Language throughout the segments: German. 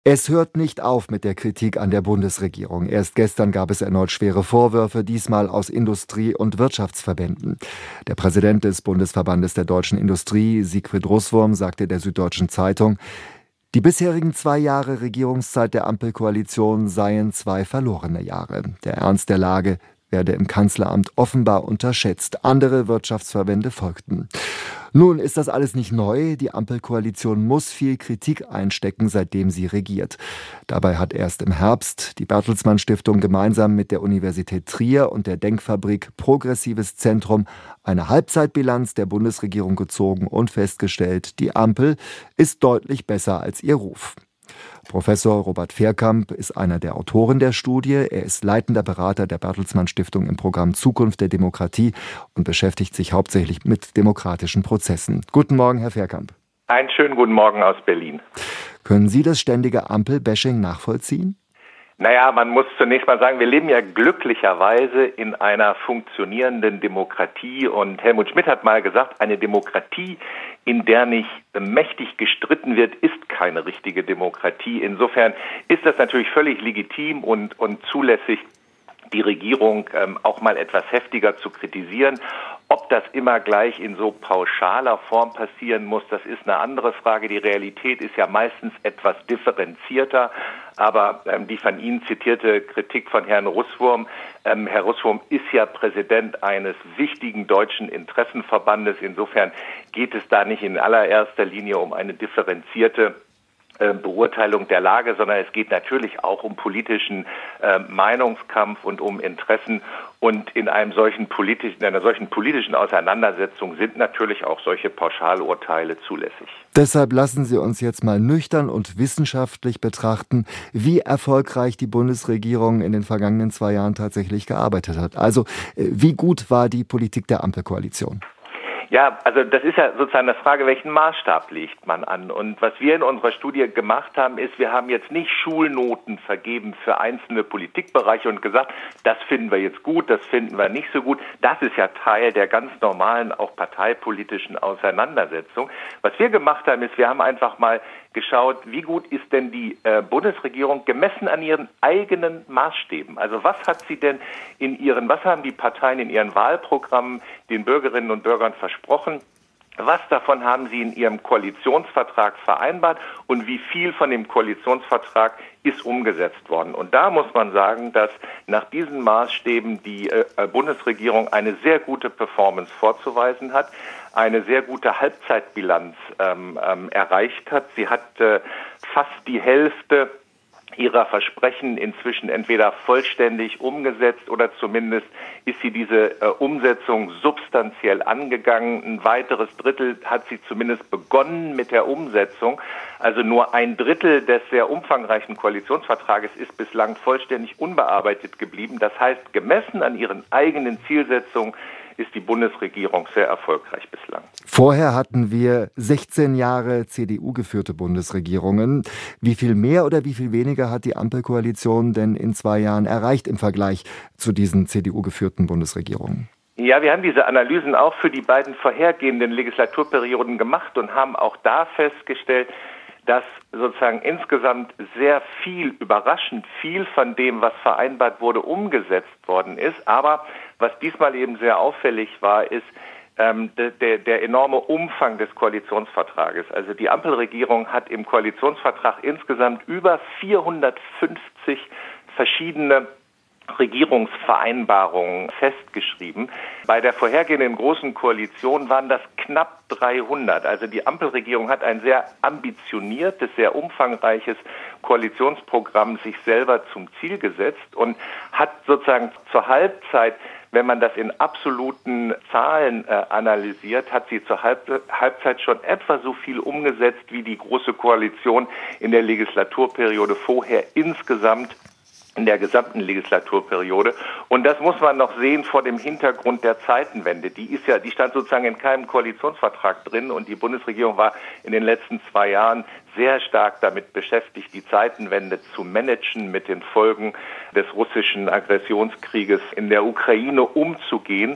Es hört nicht auf mit der Kritik an der Bundesregierung. Erst gestern gab es erneut schwere Vorwürfe, diesmal aus Industrie- und Wirtschaftsverbänden. Der Präsident des Bundesverbandes der deutschen Industrie, Siegfried Russwurm, sagte der Süddeutschen Zeitung, die bisherigen 2 Jahre Regierungszeit der Ampelkoalition seien 2 verlorene Jahre. Der Ernst der Lage werde im Kanzleramt offenbar unterschätzt. Andere Wirtschaftsverbände folgten. Nun ist das alles nicht neu. Die Ampelkoalition muss viel Kritik einstecken, seitdem sie regiert. Dabei hat erst im Herbst die Bertelsmann Stiftung gemeinsam mit der Universität Trier und der Denkfabrik Progressives Zentrum eine Halbzeitbilanz der Bundesregierung gezogen und festgestellt, die Ampel ist deutlich besser als ihr Ruf. Professor Robert Fehrkamp ist einer der Autoren der Studie. Er ist leitender Berater der Bertelsmann Stiftung im Programm Zukunft der Demokratie und beschäftigt sich hauptsächlich mit demokratischen Prozessen. Guten Morgen, Herr Fehrkamp. Einen schönen guten Morgen aus Berlin. Können Sie das ständige Ampel-Bashing nachvollziehen? Naja, man muss zunächst mal sagen, wir leben ja glücklicherweise in einer funktionierenden Demokratie und Helmut Schmidt hat mal gesagt, eine Demokratie, in der nicht mächtig gestritten wird, ist keine richtige Demokratie. Insofern ist das natürlich völlig legitim und zulässig, die Regierung auch mal etwas heftiger zu kritisieren. Ob das immer gleich in so pauschaler Form passieren muss, das ist eine andere Frage. Die Realität ist ja meistens etwas differenzierter. Aber die von Ihnen zitierte Kritik von Herrn Russwurm, Herr Russwurm ist ja Präsident eines wichtigen deutschen Interessenverbandes. Insofern geht es da nicht in allererster Linie um eine differenzierte Beurteilung der Lage, sondern es geht natürlich auch um politischen Meinungskampf und um Interessen. Und in einer solchen politischen Auseinandersetzung sind natürlich auch solche Pauschalurteile zulässig. Deshalb lassen Sie uns jetzt mal nüchtern und wissenschaftlich betrachten, wie erfolgreich die Bundesregierung in den vergangenen 2 Jahren tatsächlich gearbeitet hat. Also, wie gut war die Politik der Ampelkoalition? Ja, also das ist ja sozusagen eine Frage, welchen Maßstab legt man an? Und was wir in unserer Studie gemacht haben, ist, wir haben jetzt nicht Schulnoten vergeben für einzelne Politikbereiche und gesagt, das finden wir jetzt gut, das finden wir nicht so gut. Das ist ja Teil der ganz normalen, auch parteipolitischen Auseinandersetzung. Was wir gemacht haben, ist, wir haben einfach mal geschaut, wie gut ist denn die Bundesregierung gemessen an ihren eigenen Maßstäben? Also was haben die Parteien in ihren Wahlprogrammen den Bürgerinnen und Bürgern versprochen? Was davon haben sie in ihrem Koalitionsvertrag vereinbart und wie viel von dem Koalitionsvertrag ist umgesetzt worden? Und da muss man sagen, dass nach diesen Maßstäben die Bundesregierung eine sehr gute Performance vorzuweisen hat, eine sehr gute Halbzeitbilanz erreicht hat. Sie hat fast die Hälfte ihrer Versprechen inzwischen entweder vollständig umgesetzt oder zumindest ist sie diese Umsetzung substanziell angegangen. Ein weiteres Drittel hat sie zumindest begonnen mit der Umsetzung. Also nur 1/3 des sehr umfangreichen Koalitionsvertrages ist bislang vollständig unbearbeitet geblieben. Das heißt, gemessen an ihren eigenen Zielsetzungen ist die Bundesregierung sehr erfolgreich bislang. Vorher hatten wir 16 Jahre CDU-geführte Bundesregierungen. Wie viel mehr oder wie viel weniger hat die Ampelkoalition denn in 2 Jahren erreicht im Vergleich zu diesen CDU-geführten Bundesregierungen? Ja, wir haben diese Analysen auch für die beiden vorhergehenden Legislaturperioden gemacht und haben auch da festgestellt, dass sozusagen insgesamt sehr viel, überraschend viel von dem, was vereinbart wurde, umgesetzt worden ist. Aber was diesmal eben sehr auffällig war, ist der enorme Umfang des Koalitionsvertrages. Also die Ampelregierung hat im Koalitionsvertrag insgesamt über 450 verschiedene Regierungsvereinbarungen festgeschrieben. Bei der vorhergehenden Großen Koalition waren das knapp 300. Also die Ampelregierung hat ein sehr ambitioniertes, sehr umfangreiches Koalitionsprogramm sich selber zum Ziel gesetzt und hat sozusagen zur Halbzeit, wenn man das in absoluten Zahlen analysiert, hat sie zur Halbzeit schon etwa so viel umgesetzt wie die Große Koalition in der Legislaturperiode vorher insgesamt in der gesamten Legislaturperiode. Und das muss man noch sehen vor dem Hintergrund der Zeitenwende. Die stand sozusagen in keinem Koalitionsvertrag drin und die Bundesregierung war in den letzten 2 Jahren sehr stark damit beschäftigt, die Zeitenwende zu managen, mit den Folgen des russischen Aggressionskrieges in der Ukraine umzugehen.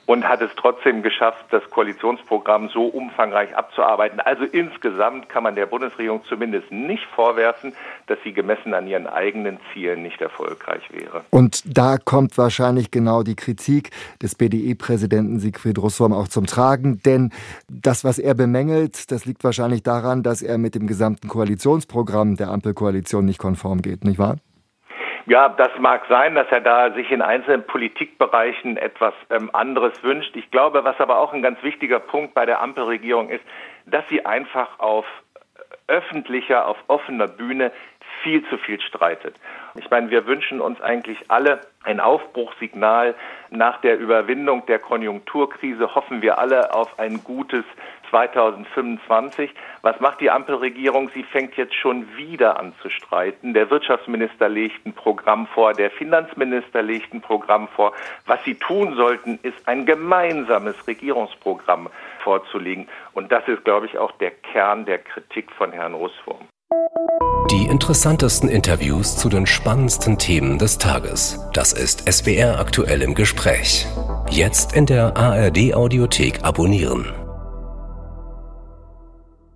und hat es trotzdem geschafft, das Koalitionsprogramm so umfangreich abzuarbeiten. Also insgesamt kann man der Bundesregierung zumindest nicht vorwerfen, dass sie gemessen an ihren eigenen Zielen nicht erfolgreich wäre. Und da kommt wahrscheinlich genau die Kritik des BDE-Präsidenten Sigfried Russwurm auch zum Tragen, denn das, was er bemängelt, das liegt wahrscheinlich daran, dass er mit dem gesamten Koalitionsprogramm der Ampelkoalition nicht konform geht, nicht wahr? Ja, das mag sein, dass er da sich in einzelnen Politikbereichen etwas anderes wünscht. Ich glaube, was aber auch ein ganz wichtiger Punkt bei der Ampelregierung ist, dass sie einfach auf öffentlicher, auf offener Bühne viel zu viel streitet. Ich meine, wir wünschen uns eigentlich alle ein Aufbruchssignal. Nach der Überwindung der Konjunkturkrise hoffen wir alle auf ein gutes 2025. Was macht die Ampelregierung? Sie fängt jetzt schon wieder an zu streiten. Der Wirtschaftsminister legt ein Programm vor, der Finanzminister legt ein Programm vor. Was sie tun sollten, ist ein gemeinsames Regierungsprogramm vorzulegen. Und das ist, glaube ich, auch der Kern der Kritik von Herrn Russwurm. Die interessantesten Interviews zu den spannendsten Themen des Tages. Das ist SWR aktuell im Gespräch. Jetzt in der ARD Audiothek abonnieren.